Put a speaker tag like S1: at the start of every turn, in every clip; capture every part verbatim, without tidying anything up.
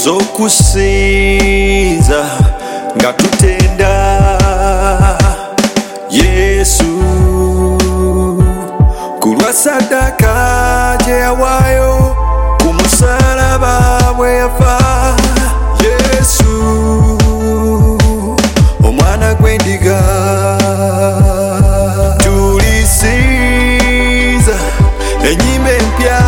S1: ezokusinza nga tutenda Yesu kulwa sadaka gye yawaayo ku musalaba bwe yafa Yesu omwana gw'endiga tulisiza enyimba empya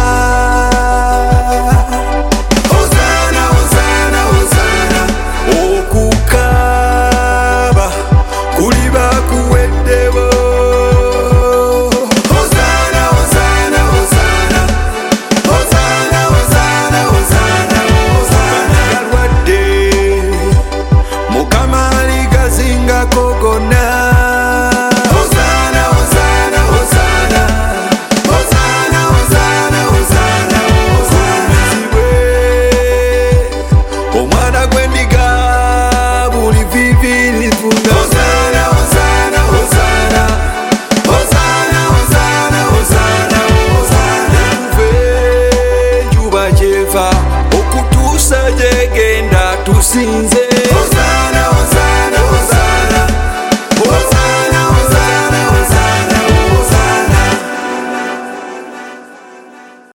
S1: okutuusa gyegenda tusinze